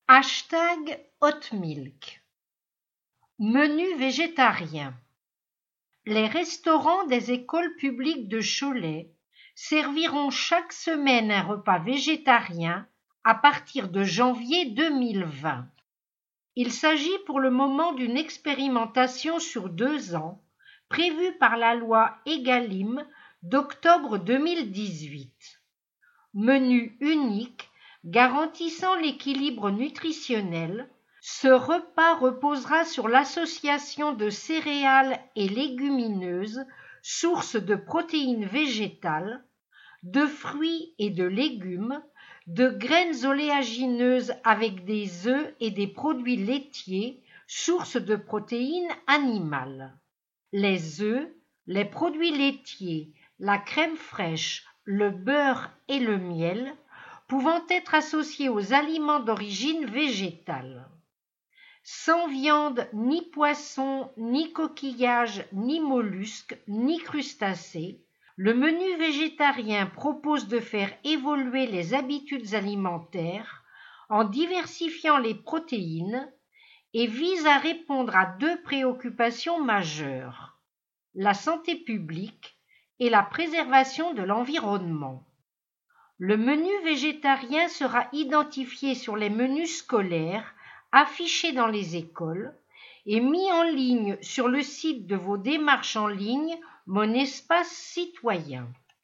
#hotmilk. Menu végétarien. Les restaurants des écoles publiques de Cholet serviront chaque semaine un repas végétarien à partir de janvier 2020. Il s'agit pour le moment d'une expérimentation sur 2 ans, prévue par la loi Egalim d'octobre 2018. Menu unique garantissant l'équilibre nutritionnel, ce repas reposera sur l'association de céréales et légumineuses, sources de protéines végétales, de fruits et de légumes, de graines oléagineuses avec des œufs et des produits laitiers, sources de protéines animales. Les œufs, les produits laitiers, la crème fraîche, le beurre et le miel, pouvant être associés aux aliments d'origine végétale. Sans viande, ni poisson, ni coquillages, ni mollusques, ni crustacés, le menu végétarien propose de faire évoluer les habitudes alimentaires en diversifiant les protéines et vise à répondre à 2 préoccupations majeures: la santé publique et la préservation de l'environnement. Le menu végétarien sera identifié sur les menus scolaires affichés dans les écoles et mis en ligne sur le site de vos démarches en ligne Mon Espace Citoyen.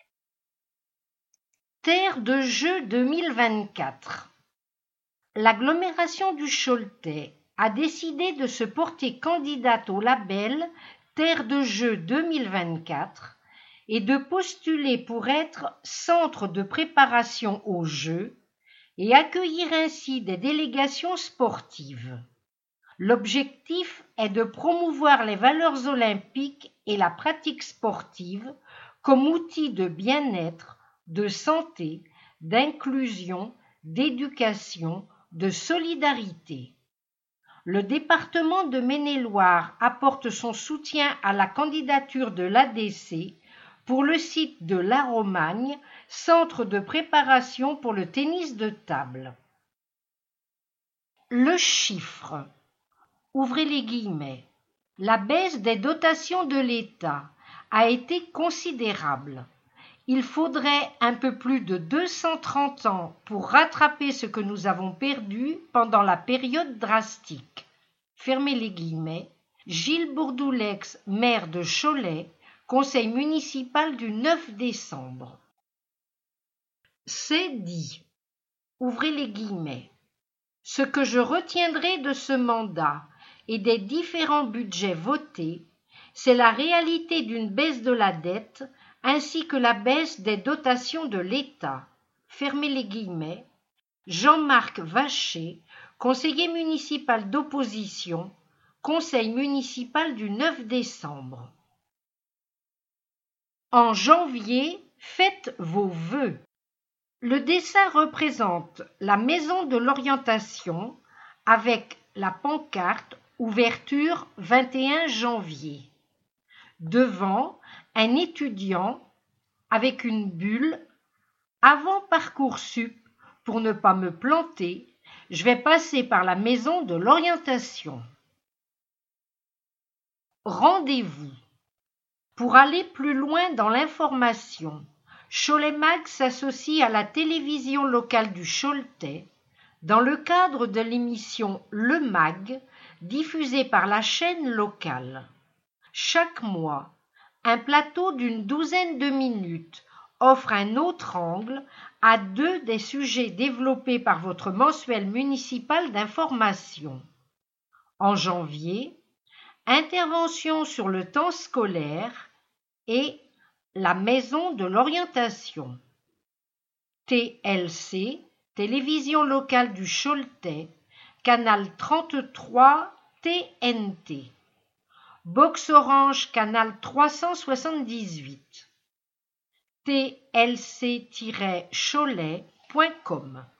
Terre de Jeux 2024. L'agglomération du Choletais a décidé de se porter candidate au label Terre de Jeux 2024 et de postuler pour être centre de préparation aux Jeux et accueillir ainsi des délégations sportives. L'objectif est de promouvoir les valeurs olympiques et la pratique sportive comme outil de bien-être, de santé, d'inclusion, d'éducation, de solidarité. Le département de Maine-et-Loire apporte son soutien à la candidature de l'ADC pour le site de La Romagne, centre de préparation pour le tennis de table. Le chiffre. Ouvrez les guillemets. La baisse des dotations de l'État a été considérable. Il faudrait un peu plus de 230 ans pour rattraper ce que nous avons perdu pendant la période drastique. Fermez les guillemets. Gilles Bourdoulex, maire de Cholet, conseil municipal du 9 décembre. C'est dit. Ouvrez les guillemets. Ce que je retiendrai de ce mandat et des différents budgets votés, c'est la réalité d'une baisse de la dette ainsi que la baisse des dotations de l'État. Fermez les guillemets. Jean-Marc Vacher, conseiller municipal d'opposition, conseil municipal du 9 décembre. En janvier, faites vos vœux. Le dessin représente la maison de l'orientation avec la pancarte Ouverture 21 janvier. Devant, un étudiant avec une bulle avant Parcoursup. Pour ne pas me planter, je vais passer par la maison de l'orientation. Rendez-vous. Pour aller plus loin dans l'information, Cholet Mag s'associe à la télévision locale du Choletais dans le cadre de l'émission Le Mag diffusée par la chaîne locale. Chaque mois, un plateau d'une 12aine de minutes offre un autre angle à 2 des sujets développés par votre mensuel municipal d'information. En janvier, intervention sur le temps scolaire et la maison de l'orientation. TLC, télévision locale du Choletais, canal 33 TNT. Box Orange, canal 378. tlc-cholet.com